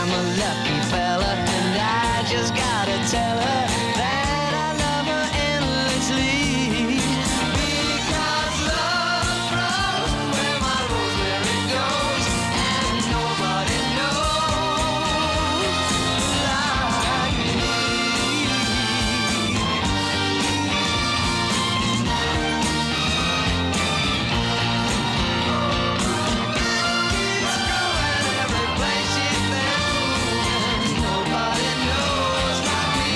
I'm a lucky fella, and I just gotta tell her that I love her endlessly. Because love grows where my rosemary goes, and nobody knows like me. Keeps growing every place she's been, nobody knows like me.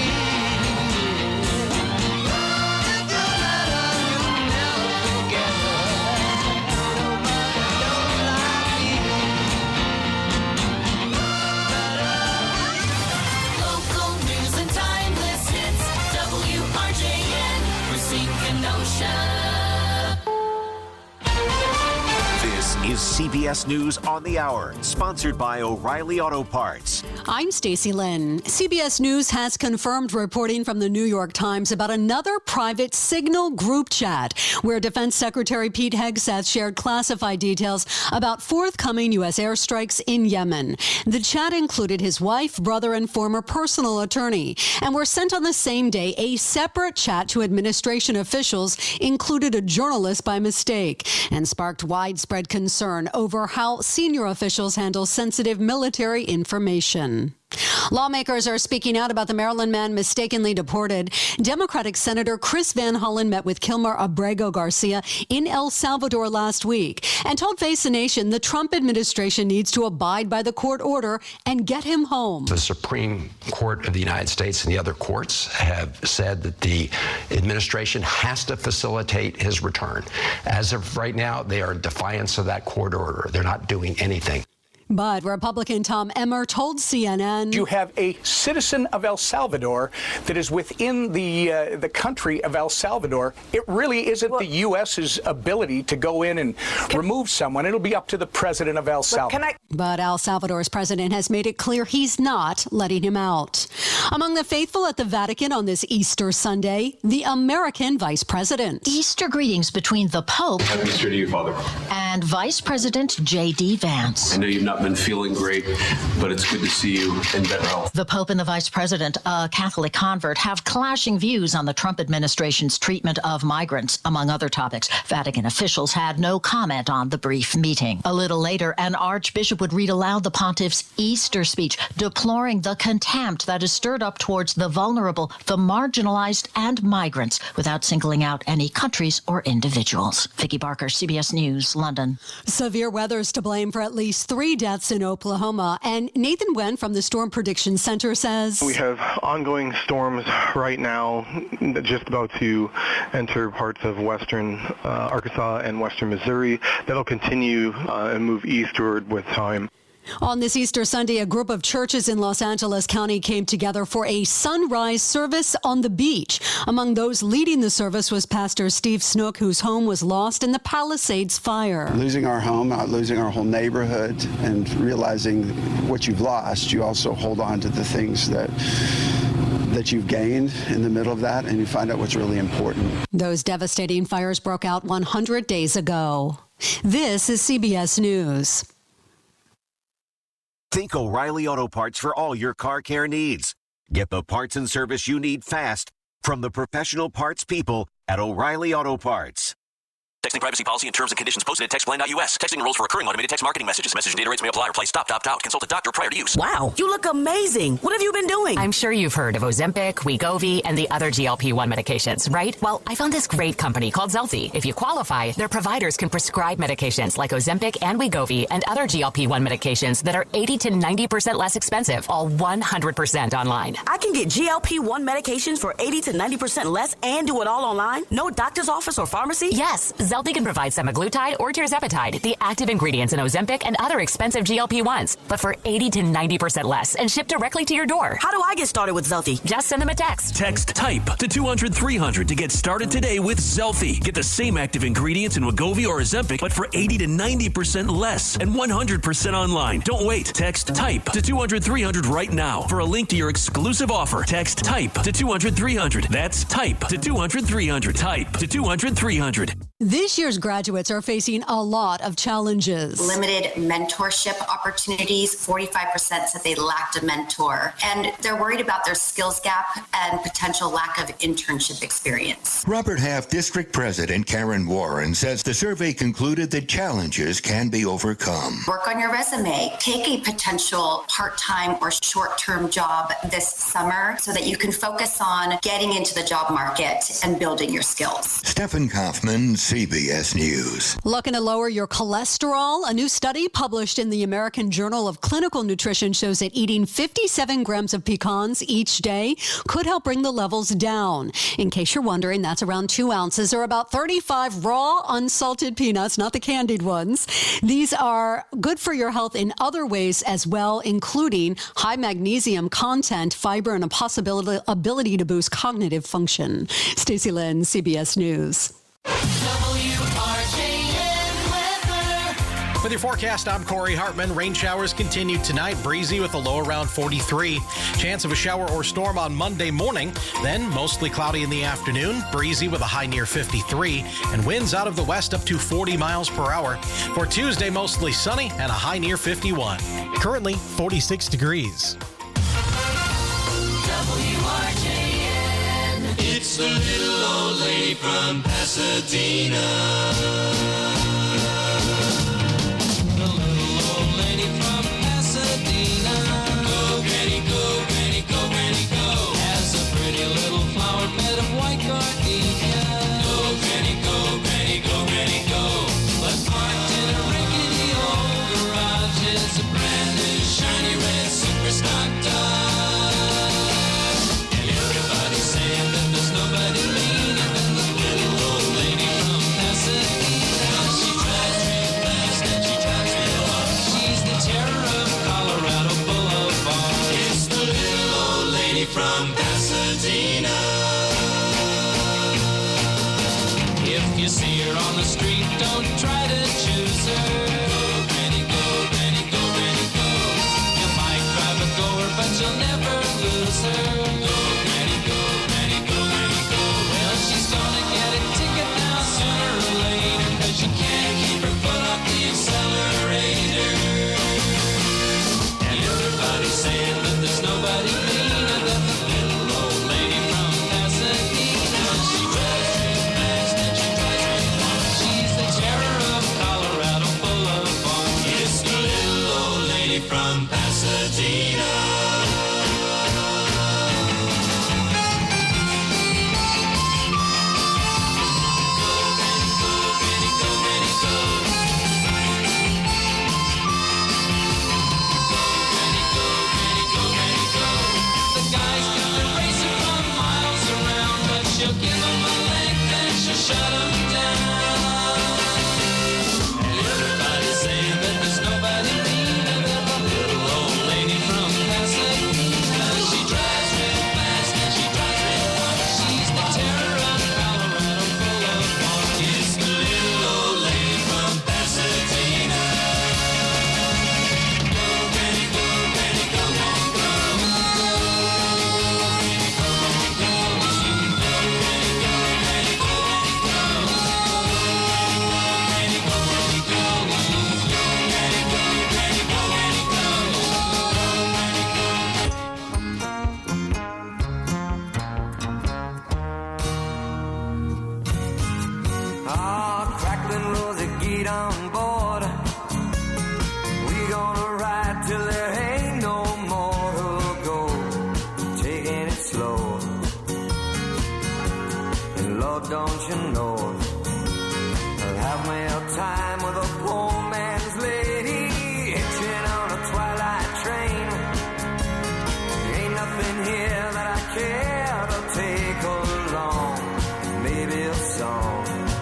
If you let her, you'll never forget her. Nobody knows like me. Local news and timeless hits. WRJN, Racine Kenosha. This is CBS News on the Hour, sponsored by O'Reilly Auto Parts. I'm Stacey Lynn. CBS News has confirmed reporting from the New York Times about another private Signal group chat where Defense Secretary Pete Hegseth shared classified details about forthcoming U.S. airstrikes in Yemen. The chat included his wife, brother, and former personal attorney, and were sent on the same day. A separate chat to administration officials included a journalist by mistake and sparked widespread concern over how senior officials handle sensitive military information. Lawmakers are speaking out about the Maryland man mistakenly deported. Democratic Senator Chris Van Hollen met with Kilmer Abrego Garcia in El Salvador last week and told Face the Nation the Trump administration needs to abide by the court order and get him home. The Supreme Court of the United States and the other courts have said that the administration has to facilitate his return. As of right now, they are in defiance of that court order. They're not doing anything. But Republican Tom Emmer told CNN, you have a citizen of El Salvador that is within the country of El Salvador. It really isn't the U.S.'s ability to go in and remove someone. It'll be up to the president of El Salvador. But El Salvador's president has made it clear he's not letting him out. Among the faithful at the Vatican on this Easter Sunday, the American vice president. Easter greetings between the Pope Happy Easter to you, Father. and Vice President J.D. Vance. I know you've not been feeling great, but it's good to see you in better health. The Pope and the Vice President, a Catholic convert, have clashing views on the Trump administration's treatment of migrants, among other topics. Vatican officials had no comment on the brief meeting. A little later, an archbishop would read aloud the pontiff's Easter speech, deploring the contempt that is stirred up towards the vulnerable, the marginalized, and migrants, without singling out any countries or individuals. Vicki Barker, CBS News, London. Severe weather's to blame for at least 3 deaths in Oklahoma. And Nathan Wen from the Storm Prediction Center says, we have ongoing storms right now, just about to enter parts of western Arkansas and western Missouri. That'll continue and move eastward with time. On this Easter Sunday, a group of churches in Los Angeles County came together for a sunrise service on the beach. Among those leading the service was Pastor Steve Snook, whose home was lost in the Palisades fire. Losing our home, losing our whole neighborhood, and realizing what you've lost, you also hold on to the things that you've gained in the middle of that, and you find out what's really important. Those devastating fires broke out 100 days ago. This is CBS News. Think O'Reilly Auto Parts for all your car care needs. Get the parts and service you need fast from the professional parts people at O'Reilly Auto Parts. Texting privacy policy and terms and conditions posted at textplan.us. Texting enrolls for recurring automated text marketing messages. Message and data rates may apply. Reply stop, opt out. Consult a doctor prior to use. Wow, you look amazing. What have you been doing? I'm sure you've heard of Ozempic, Wegovy, and the other GLP-1 medications, right? Well, I found this great company called Zelfie. If you qualify, their providers can prescribe medications like Ozempic and Wegovy and other GLP-1 medications that are 80 to 90% less expensive, all 100% online. I can get GLP-1 medications for 80 to 90% less and do it all online? No doctor's office or pharmacy? Yes, Zelfie can provide semaglutide or tirzepatide, the active ingredients in Ozempic and other expensive GLP-1s, but for 80 to 90% less and shipped directly to your door. How do I get started with Zelfie? Just send them a text. Text TYPE to 200-300 to get started today with Zelfie. Get the same active ingredients in Wegovy or Ozempic, but for 80 to 90% less and 100% online. Don't wait. Text TYPE to 200-300 right now for a link to your exclusive offer. Text TYPE to 200-300. That's TYPE to 200-300. TYPE to 200-300. This year's graduates are facing a lot of challenges. Limited mentorship opportunities. 45% said they lacked a mentor. And they're worried about their skills gap and potential lack of internship experience. Robert Half District President Karen Warren says the survey concluded that challenges can be overcome. Work on your resume. Take a potential part-time or short-term job this summer so that you can focus on getting into the job market and building your skills. Stephen Kaufman, CBS News. Looking to lower your cholesterol? A new study published in the American Journal of Clinical Nutrition shows that eating 57 grams of pecans each day could help bring the levels down. In case you're wondering, that's around 2 ounces or about 35 raw, unsalted peanuts, not the candied ones. These are good for your health in other ways as well, including high magnesium content, fiber, and a ability to boost cognitive function. Stacey Lynn, CBS News. With your forecast, I'm Corey Hartman. Rain showers continue tonight, breezy with a low around 43. Chance of a shower or storm on Monday morning, then mostly cloudy in the afternoon, breezy with a high near 53, and winds out of the west up to 40 miles per hour. For Tuesday, mostly sunny and a high near 51. Currently 46 degrees. WRJN. It's the little old lady from Pasadena. From Pasadena. If you see her on the street, don't try to choose her. Go, Granny, go, Granny, go, Granny, go. You might drive a goer, but you'll never lose her. Go, Granny, go, Granny, go, Granny, go. Well, she's gonna get a ticket now sooner or later, 'cause you can't keep her foot off the accelerator. And everybody's saying that there's nobody meaner than the little old lady from Pasadena. She drives real fast and she drives real far. She's the terror of Colorado Boulevard. It's the little old lady from Pasadena. Shut 'em down. And everybody's saying that there's nobody meaner than the little old lady from Pasadena. She drives real fast and she drives real far. She's the terror of Colorado Boulevard. It's the little old lady from Pasadena. Go, Granny, go, Granny, go, on, go. Go, Granny, go, on, go. Go, Granny, go, Granny, go. Crackling Rosie, get on board. We gonna ride till there ain't no more who'll go. Taking it slow. And Lord, don't you know, I'll have me a time with a poor man's lady, hitching on a twilight train. Ain't nothing here that I care to take along. Maybe a song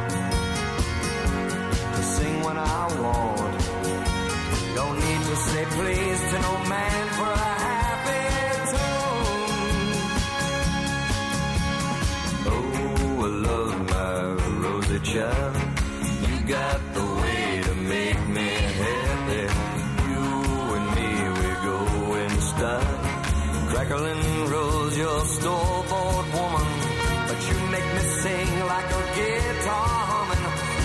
sing when I want. Don't need to say please to no man for a happy tune. Oh, I love my Rosie child. You got the way to make me happy. You and me, we go in style. Crackling Rose, you're store-bought woman, but you make me sing like a guitar humming.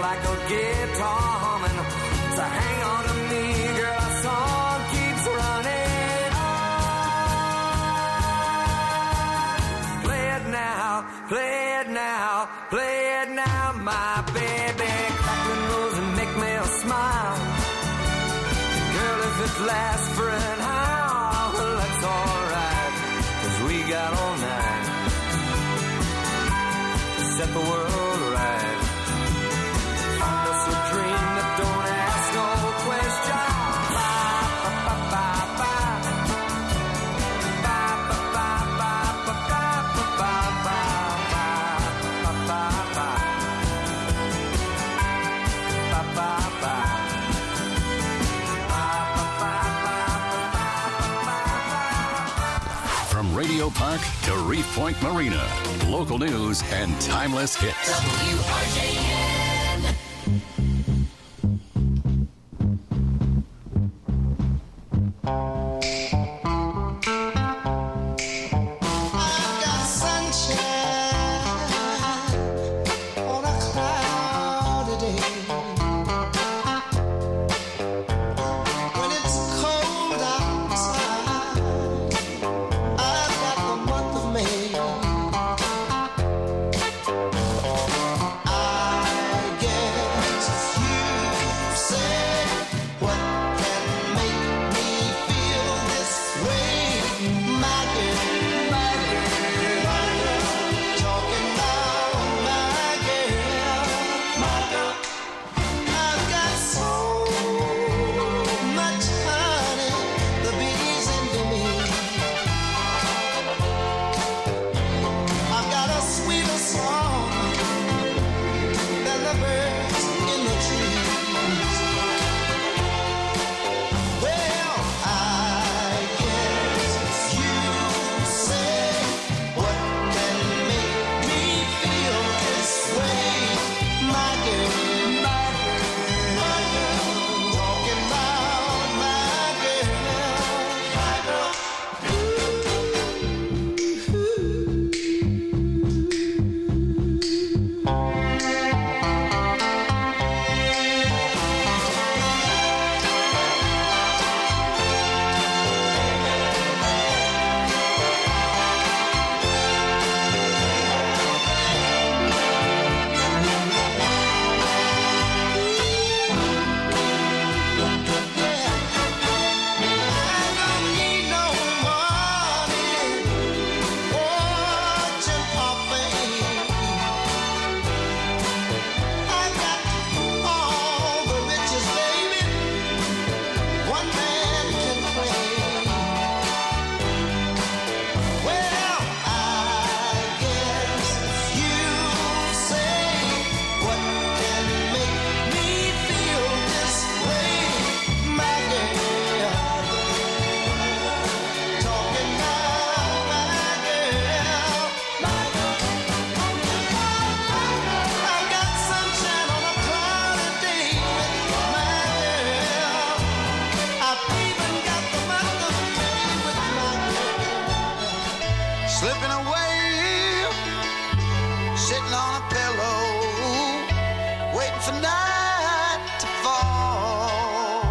like a guitar humming. So hang on to me, girl, our song keeps running on. Play it now, play it now, play it now, my baby. Crackling rose and make me a smile. Girl, if it lasts for an hour, well, that's alright, 'cause we got all night to set the world right. Find us a dream that don't ask no question. From Radio Park to Reef Point Marina, local news and timeless hits. WRJN. Slipping away, sitting on a pillow, waiting for night to fall.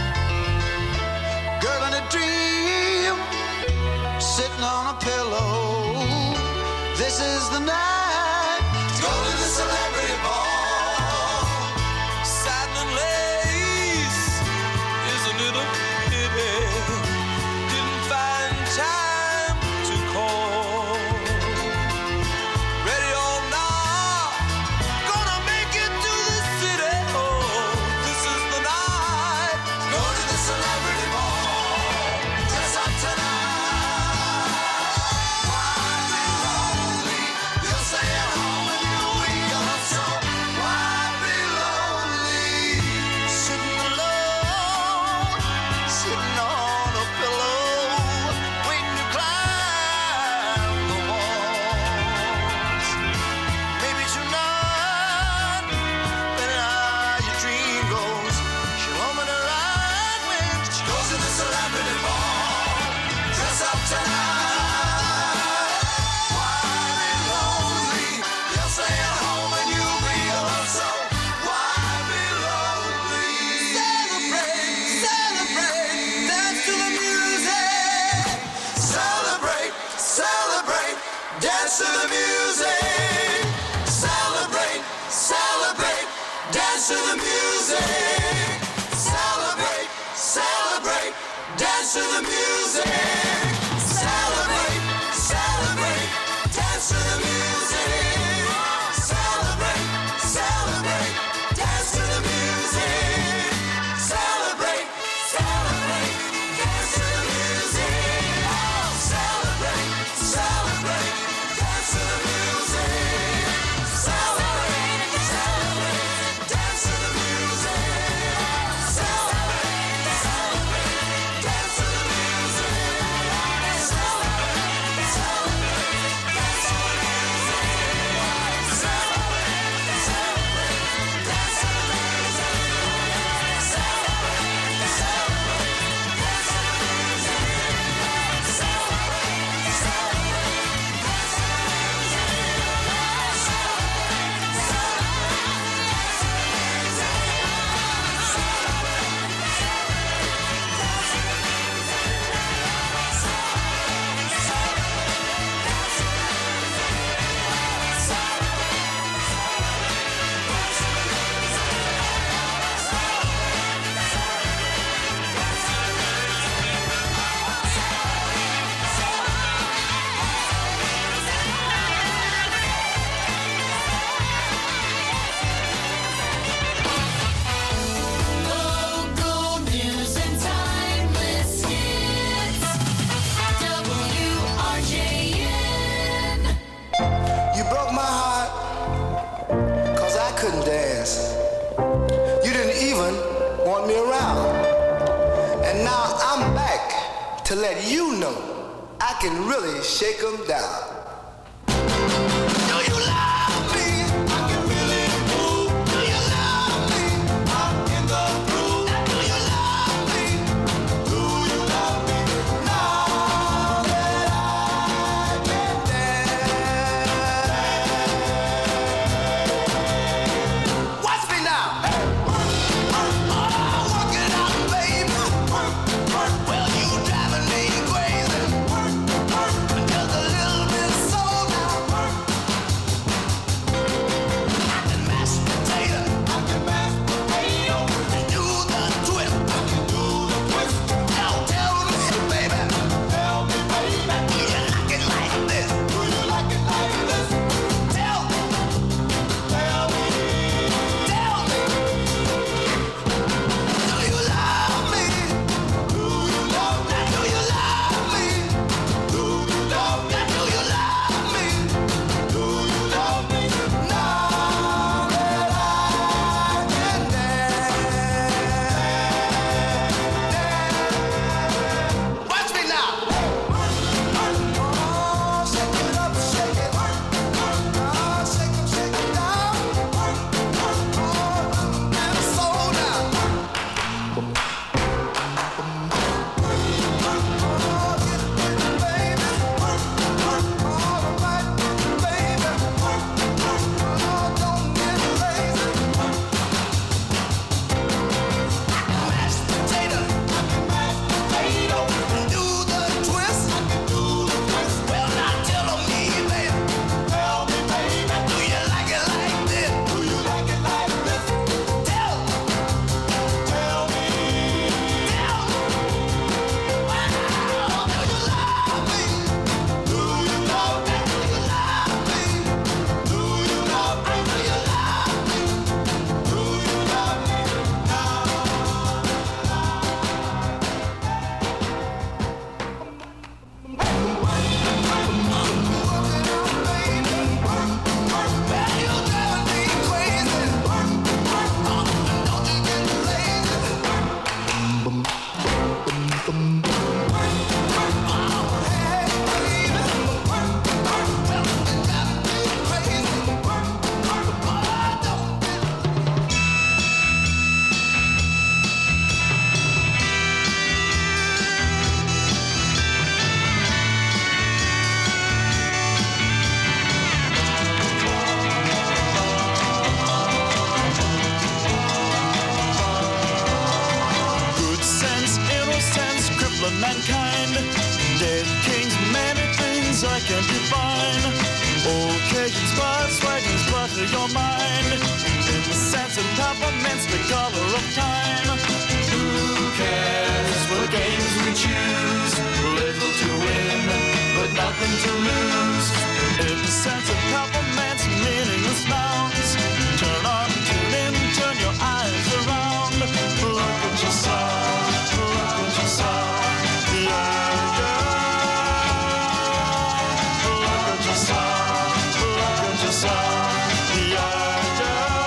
Girl in a dream, sitting on a pillow. This is the night to go to the celebrity ball. Satin and lace, isn't it a pity? Didn't find time to call. Ready or not, gonna make it to the city. Oh, this is the night. Go to the celebrity ball. Dress up tonight. Why be lonely? You're dance to the music. Celebrate, celebrate, dance to the music. Celebrate, celebrate, dance to the music. Celebrate, celebrate, dance to the music. Celebrate, celebrate, dance to the music. Celebrate, celebrate, dance to the music. Celebrate, celebrate, dance to the music. Celebrate, celebrate, dance to the music. Celebrate, celebrate, dance to the music. Celebrate, celebrate, dance to the music. Celebrate, celebrate, dance to the music. Celebrate, celebrate, dance to Local news and timeless hits. WRJN. You broke my heart, 'cause I couldn't dance. You didn't even want me around. And now I'm back to let you know I can really shake 'em down. Do you love me? I can really move. Do you love me? I'm in the groove. Do you love me? Do you love me? Now that I can dance. Watch me now. Work it out, baby. Well, you driving me crazy. Just a little bit romance, the color of time. Who cares what games we choose? Little to win, but nothing to lose. In the sense of compliments, meaningless nouns. Turn on, tune in, turn your eyes around. Look what you saw, look what you saw. Yeah, yeah. Look what you saw, look what you saw. Yeah,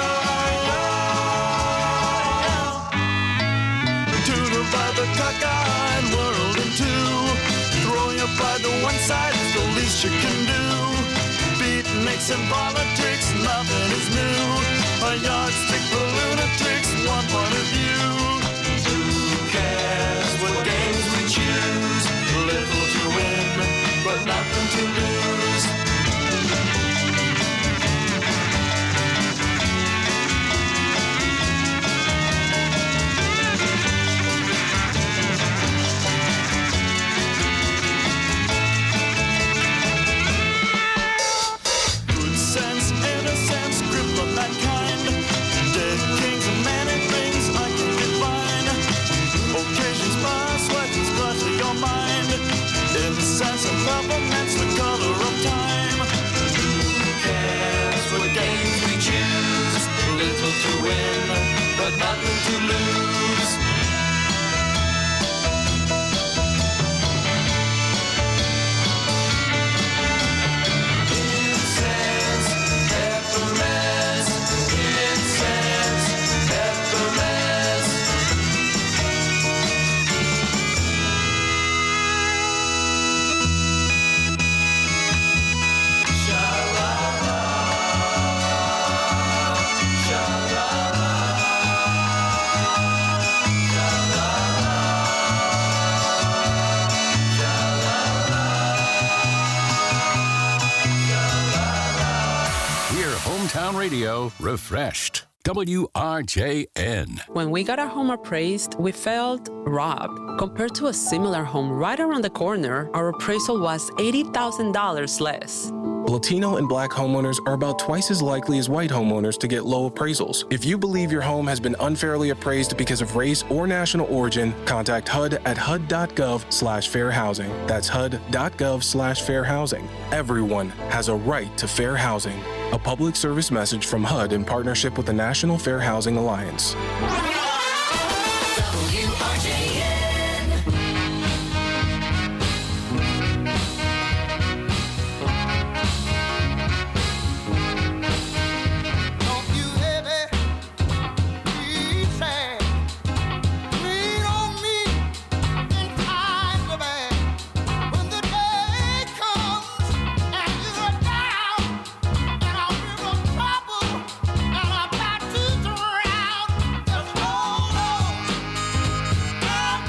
yeah. To divide the cockeyed world in two. Throwing your pride to one side is the least you can do. Beatniks and politics, nothing is new. A yardstick for lunatics, one point of view. Who cares what games we choose? Little to win, but nothing to lose. Good sense, innocence, grip of mankind. Dead kings and many things I can define. Occasions pass, sweatings blood to your mind. In the sense of governments, the color of time. Who cares what games we choose? Little to win, but nothing to lose. Incense, peppermint, incense, peppermint. Sha-la-la, sha-la-la, Hear Hometown Radio refreshed. WRJN. When we got our home appraised, we felt robbed. Compared to a similar home right around the corner, our appraisal was $80,000 less. Latino and Black homeowners are about twice as likely as white homeowners to get low appraisals. If you believe your home has been unfairly appraised because of race or national origin, contact HUD at HUD.gov/fair housing. That's HUD.gov/fair housing. Everyone has a right to fair housing. A public service message from HUD in partnership with the National Fair Housing Alliance. Trouble and I'm about to drown. Just hold on.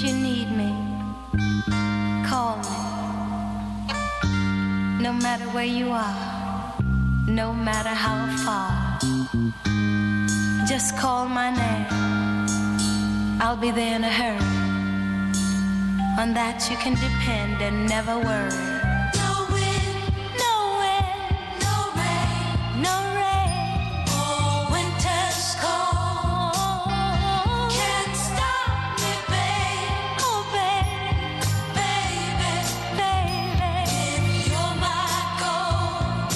you need me, call me. No matter where you are, no matter how far, just call my name. I'll be there in a hurry. On that you can depend and never worry. No wind, no wind, no rain, no rain. Oh, winter's cold. Can't stop me, babe. Oh, babe, baby, baby. If you're my goal.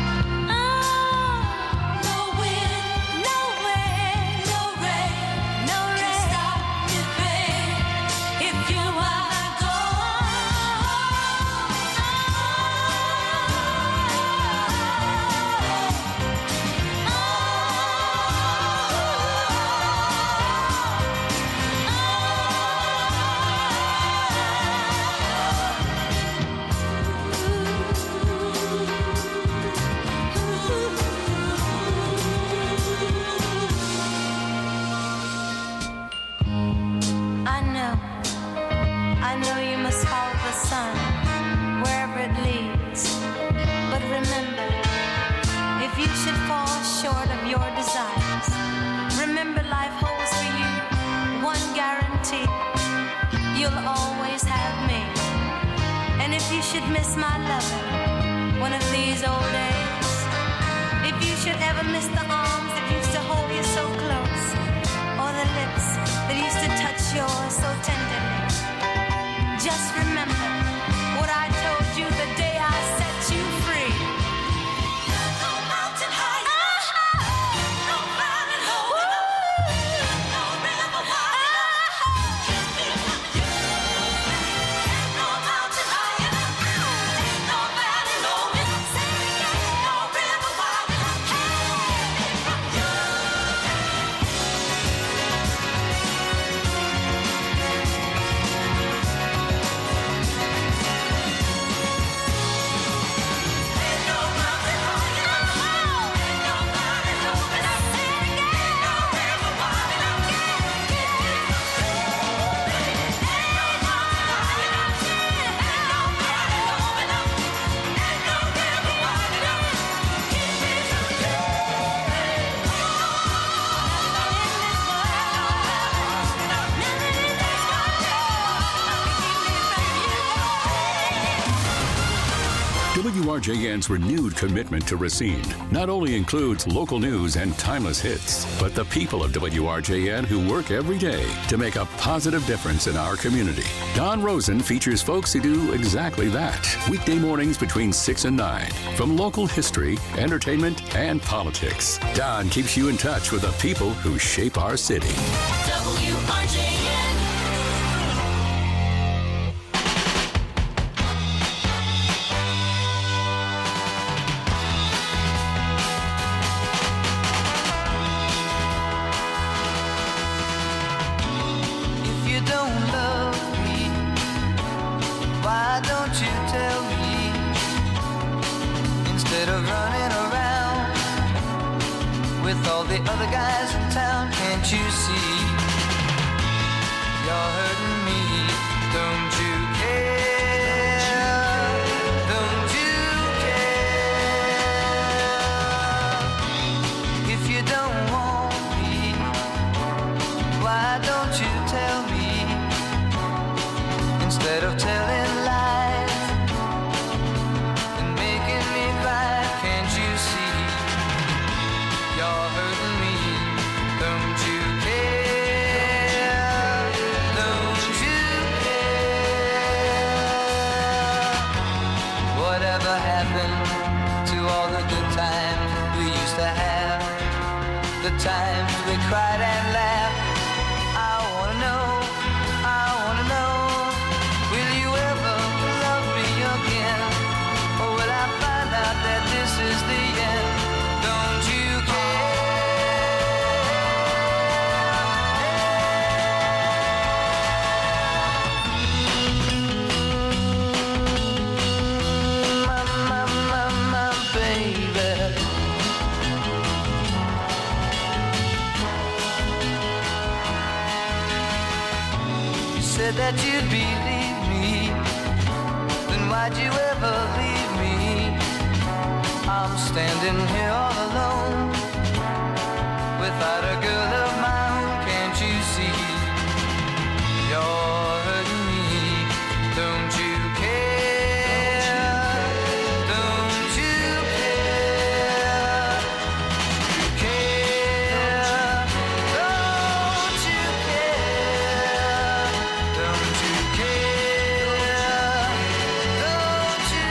Oh, no wind, no wind, no rain, no rain. Can't stop me, babe. If you're my I know you must follow the sun wherever it leads. But remember, if you should fall short of your desires, remember life holds for you one guarantee. You'll always have me. And if you should miss my loving one of these old days, if you should ever miss the arms that used to hold you so close, or the lips that used to touch yours so tenderly, just remember what I told you the day I set you free. No mountain high enough, no valley low enough, no river wide enough, keep me from you. Ain't no mountain high enough, ain't no valley low enough, no river wide enough, keep me from you. WRJN's renewed commitment to Racine not only includes local news and timeless hits, but the people of WRJN who work every day to make a positive difference in our community. Don Rosen features folks who do exactly that. Weekday mornings between 6 and 9. From local history, entertainment, and politics, Don keeps you in touch with the people who shape our city. WRJN. All the other guys in town, can't you see? You're hurting me, don't you care? Don't you care? If you don't want me, why don't you tell me? Instead of telling lies and making me cry, can't you see? You're hurting me, don't you care? Don't you care? Whatever happened to all the good times we used to have? The times we cried and laughed. I wanna know, will you ever love me again? Or will I find out that this is the end? Don't you that you'd believe me, then why'd you ever leave me? I'm standing here all alone, without a girl of my own. Can't you see? You're hurting me. Don't you care? Don't you care? Care? Don't you care? Don't you care? Don't you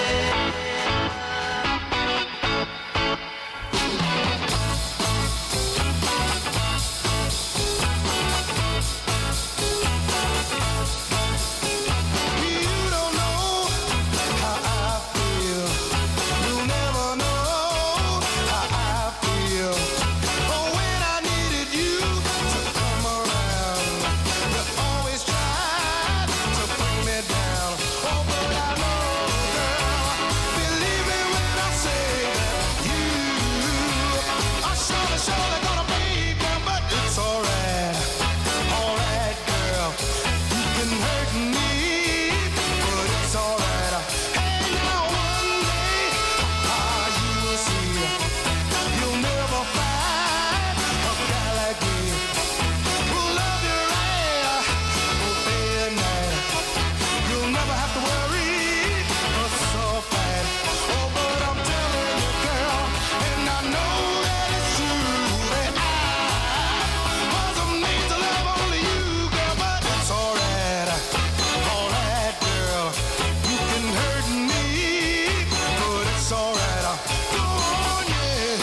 You don't know how I feel. You'll never know how I feel. Oh, when I needed you to come around, you always tried to bring me down. Oh, but I know, girl, believe me when I say that you are surely gonna make me, but it's alright, girl. You can hurt me, but it's alright. Hey, now one day, you'll see, you'll never find a guy like me who'll love you right, day and night. You'll never have to worry or suffer. Oh, but I'm telling you, girl, and I know that it's true that I wasn't made to love only you, girl, but it's alright, girl. You can hurt me, but it's alright. Go on, yeah.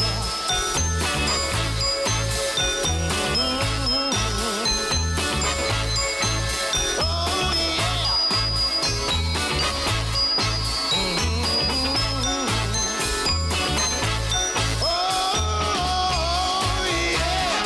Oh, yeah. Oh, yeah.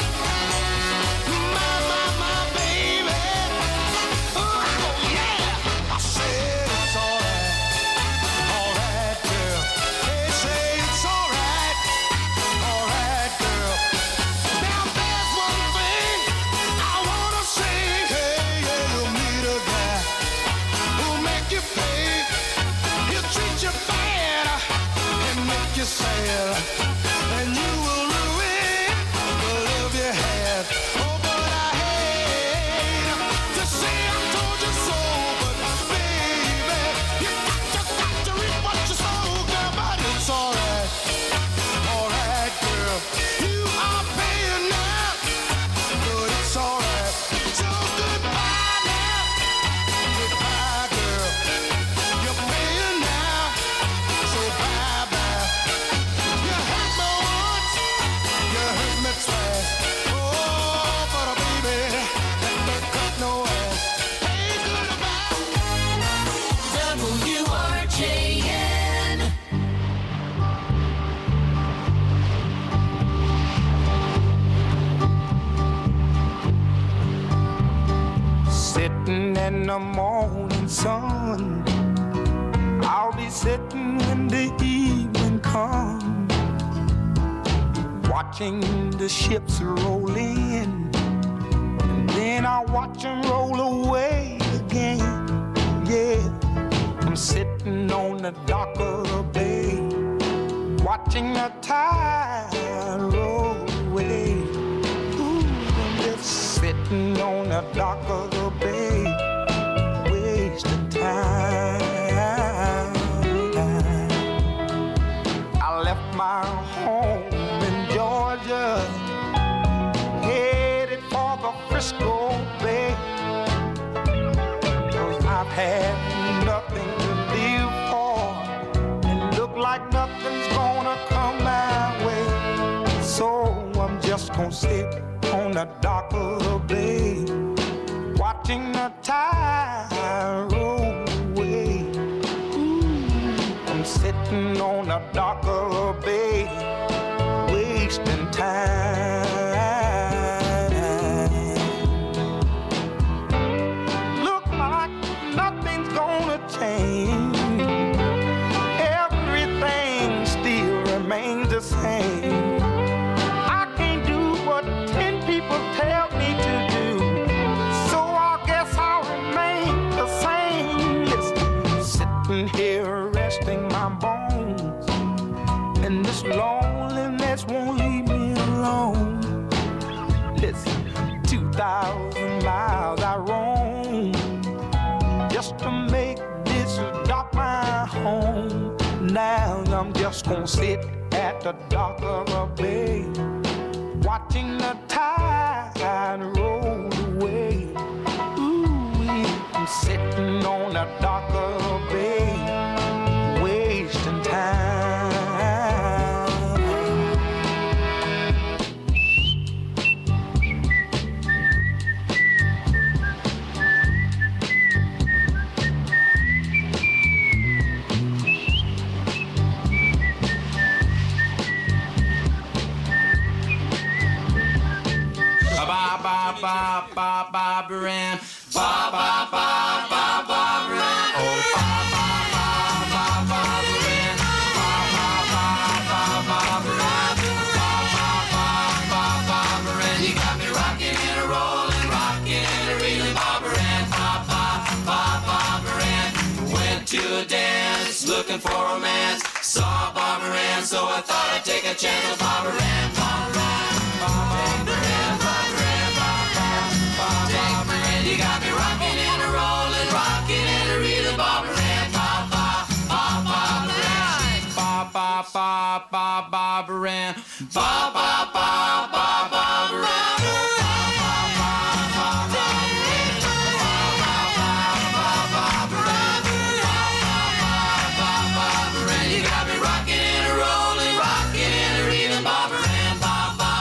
My baby. Oh, yeah. I said it's alright, girl. They say it's alright, girl. Now there's one thing I wanna say. Hey, yeah, you'll meet a guy who'll make you pay. He'll treat you bad and make you sad, and you will ruin the love you had. Oh, but I hate to say I told you so, but baby, you got to reap what you sow, girl. But it's alright, girl. You are paying now, but it's alright. So goodbye now, goodbye, girl. You're paying now, so bye-bye. You hurt me once, you hurt me twice. Oh, but baby, that don't cut no ass. Hey, goodbye. WRJN. Sitting in the morning sun, I'll be sitting when the evening comes, watching the ships roll in, and then I'll watch them roll away again. Yeah, I'm sitting on the dock of the bay, watching the tide roll away. Ooh, I'm just sitting on the dock of the bay, wasting time. I left my home in Georgia, headed for the Frisco Bay, 'cause I've had nothing to live for, and look like nothing's gonna come my way. So I'm just gonna sit on the dock of the bay, watching the tide roll away. Ooh, I'm sitting on the dock of the bay, wasting time. Look like nothing's gonna change. Everything still remains the same. I can't do what 10 people tell me to do, so I guess I'll remain sitting here resting my bones, and this loneliness won't leave me alone. Listen, 2,000 miles I roam just to make this dock my home. Now I'm just gonna sit at the dock of a bay, watching the tide roll away. Ooh, I'm sitting on the dock of a bay, wasting time. Barbara Ann, Barbara Ann, oh Barbara Ann, Barbara Ann, you got me rocking and a rolling, rocking and a reeling, Barbara Ann, Barbara Ann. Went to a dance looking for romance, saw Barbara Ann, so I thought I'd take a chance with Barbara Ann, Barbara Ann, Barbara Ann, Barbara Ann. You got me rocking and a rolling, rocking and a reeling, Barbara Ann, Barbara Ann, Barbara Ann, Barbara Ann. You got me rocking and a rolling, rocking and a reeling, Barbara Ann, Barbara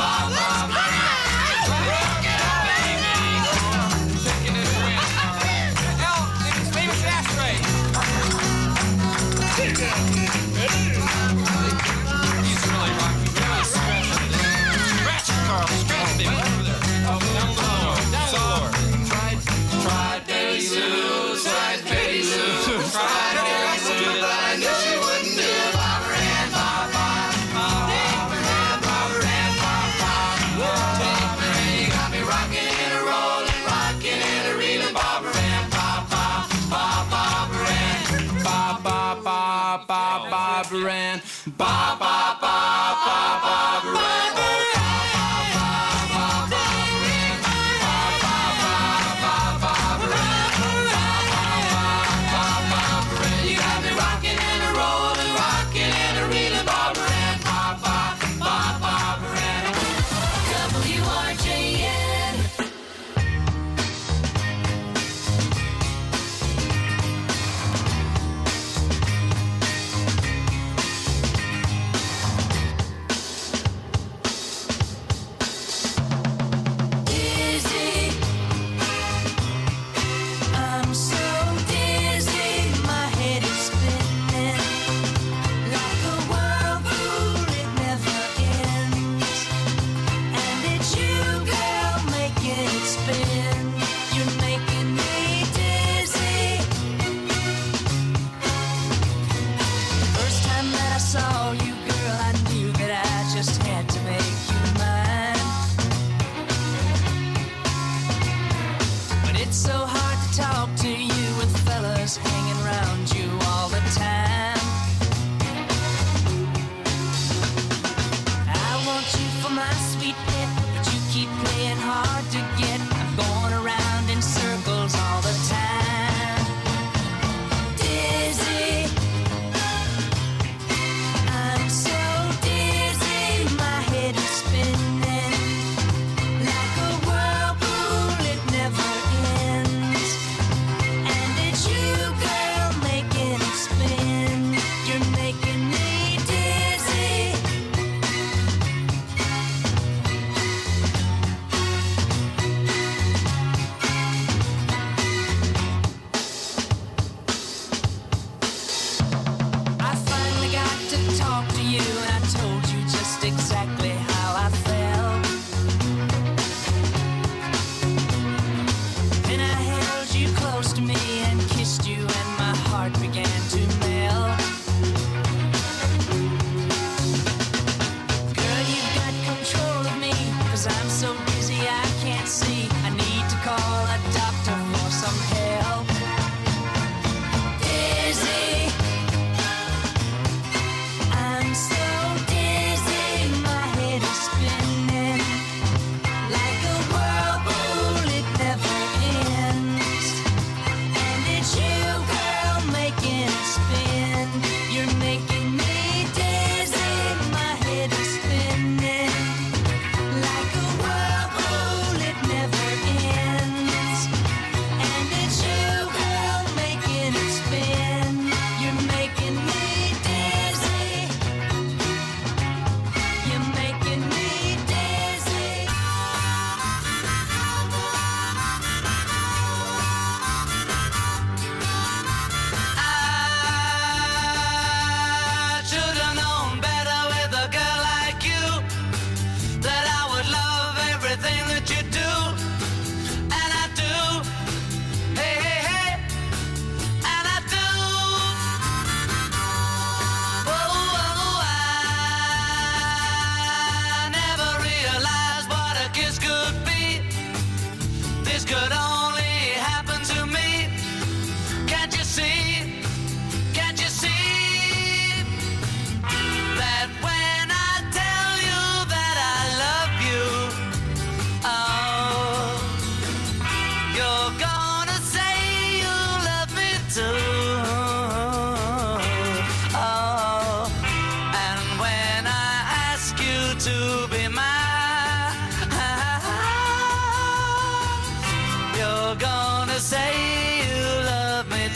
Barbara Ann, you got me rocking and a rolling, rocking and a reeling, Barbara Ann, Barbara Ann. WRJN.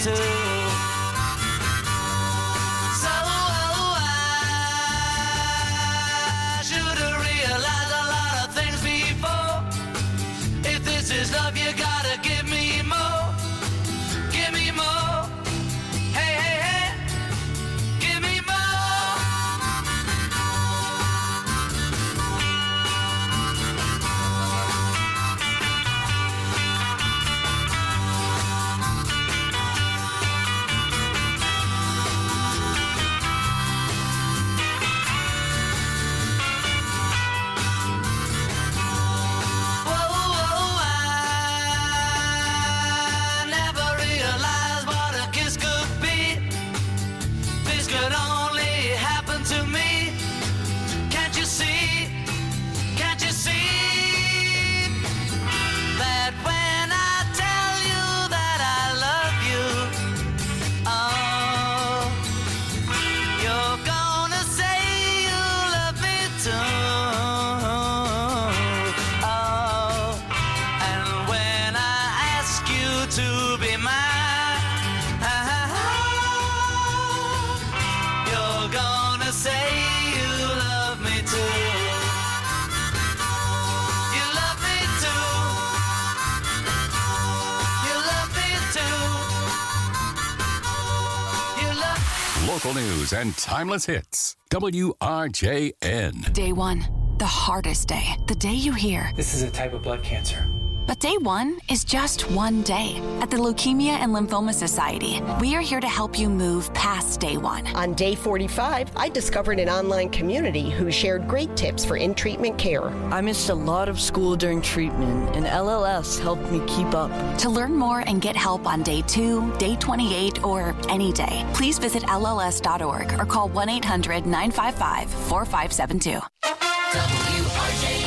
too. So I should have realized a lot of things before. If this is love, you gotta give me more. Give me more. Hey, hey, hey. Give me more. Local news and timeless hits. WRJN. Day one, the hardest day. The day you hear, this is a type of blood cancer. But day one is just one day. At the Leukemia and Lymphoma Society, we are here to help you move past day one. On day 45, I discovered an online community who shared great tips for in-treatment care. I missed a lot of school during treatment, and LLS helped me keep up. To learn more and get help on day 2, day 28, or any day, please visit LLS.org or call 1-800-955-4572. WRJN.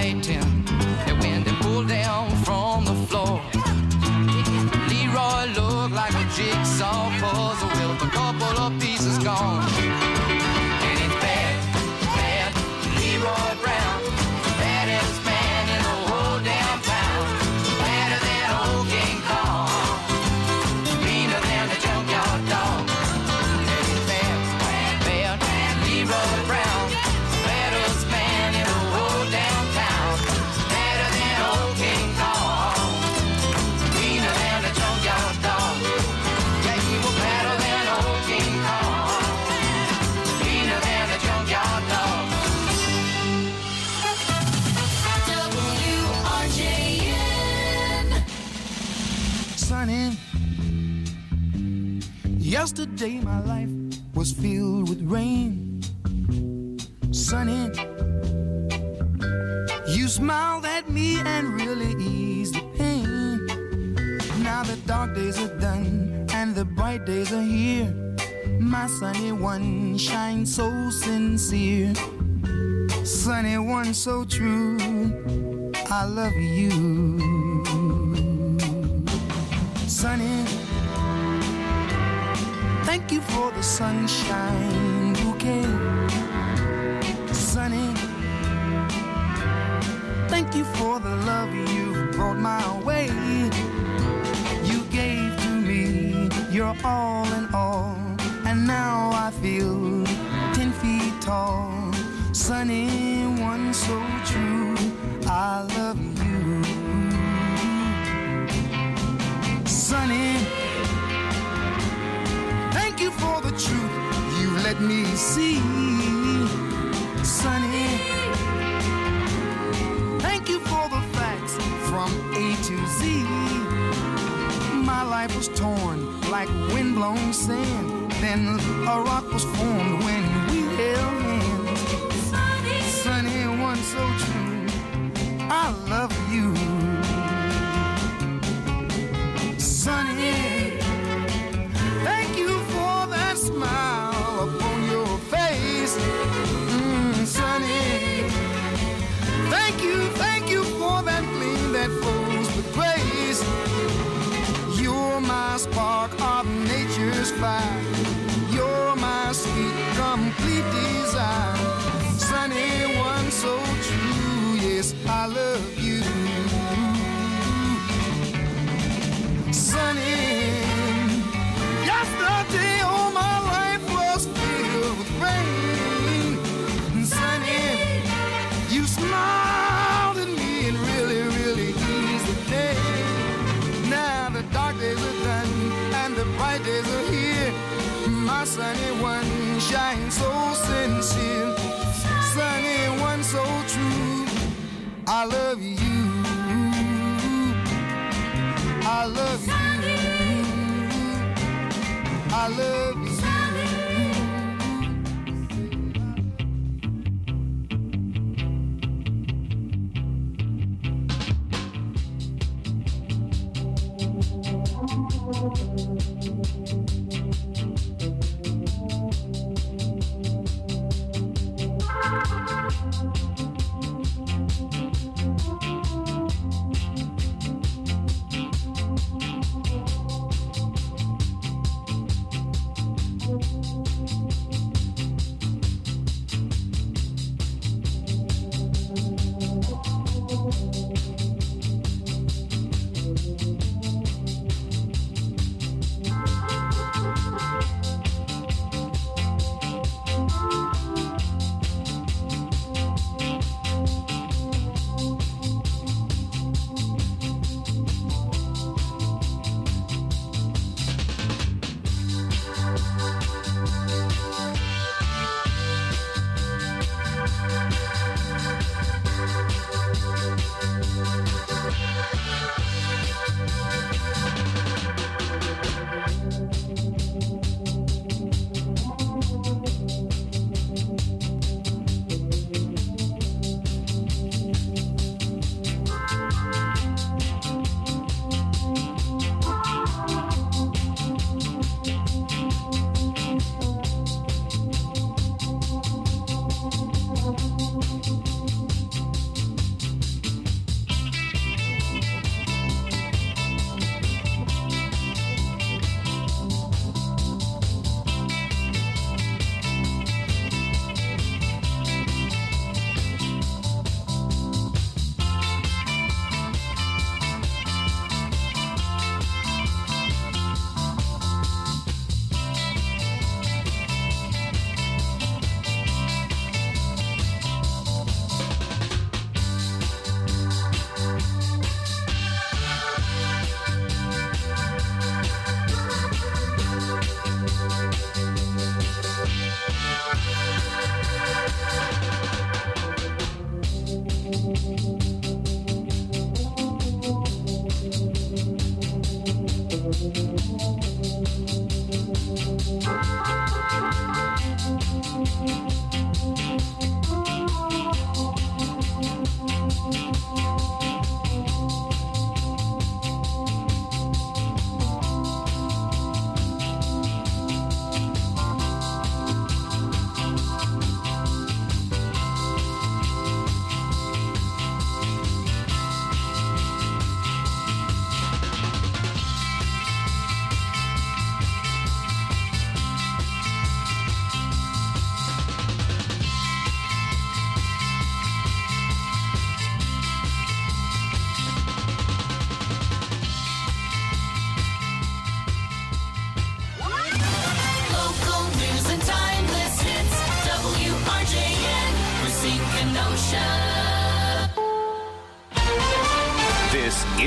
waiting. And when they pulled down from the floor, Leroy looked like a jigsaw puzzle with a couple of pieces gone. And it's bad, bad Leroy Brown, baddest man in the whole damn town, badder than old King Kong, meaner than the junkyard dog. And it's bad, bad, bad Leroy Brown, baddest man in the whole damn town, badder than old King Kong, meaner than the junkyard dog. Yeah, he was badder than old King Kong, meaner than the junkyard dog. WRJN. Sonny, yesterday my life was filled with rain. Sonny, you smiled at me and really eased the pain. Now the dark days are done and the bright days are here. My sunny one shines so sincere. Sunny one so true, I love you. Sunny, thank you for the sunshine bouquet. Sunny, thank you for the love you brought my way. You gave to me your all in all, and now I feel 10 feet tall. Sunny one so true, I love you. Sunny, thank you for the truth you let me see. Sunny, thank you for the facts from A to Z. My life was torn like windblown sand, then a rock was formed when we held hands. Sunny one so true, I love you. Sunny, thank you for that smile upon your face. Sunny, thank you for that gleam that flows with grace. You're my spark of nature's fire. You're my sweet, complete desire. Sunny one so true, yes, I love you. Sunny, yesterday all my life was filled with rain. Sunny, you smiled at me and really, really eased the day. Now the dark days are done and the bright days are here. My sunny one shines so sincere. Sunny one so true, I love you. I love you. I love you.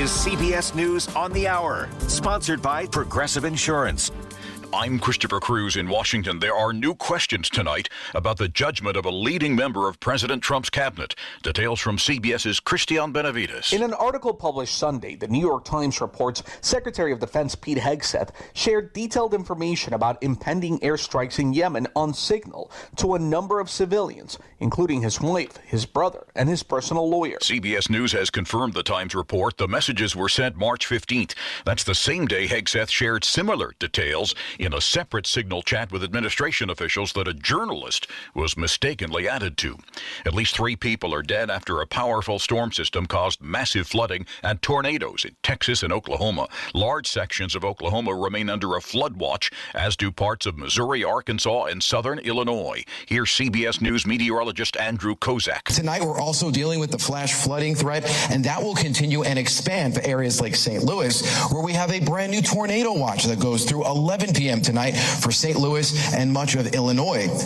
is CBS News on the Hour, sponsored by Progressive Insurance. I'm Christopher Cruz in Washington. There are new questions tonight about the judgment of a leading member of President Trump's cabinet. Details from CBS's Christian Benavides. In an article published Sunday, the New York Times reports Secretary of Defense Pete Hegseth shared detailed information about impending airstrikes in Yemen on Signal to a number of civilians, including his wife, his brother, and his personal lawyer. CBS News has confirmed the Times report. The messages were sent March 15th. That's the same day Hegseth shared similar details in a separate Signal chat with administration officials that a journalist was mistakenly added to. At least 3 people are dead after a powerful storm system caused massive flooding and tornadoes in Texas and Oklahoma. Large sections of Oklahoma remain under a flood watch, as do parts of Missouri, Arkansas, and southern Illinois. Here's CBS News meteorologist Andrew Kozak. Tonight, we're also dealing with the flash flooding threat, and that will continue and expand for areas like St. Louis, where we have a brand new tornado watch that goes through 11 p.m. tonight for St. Louis and much of Illinois.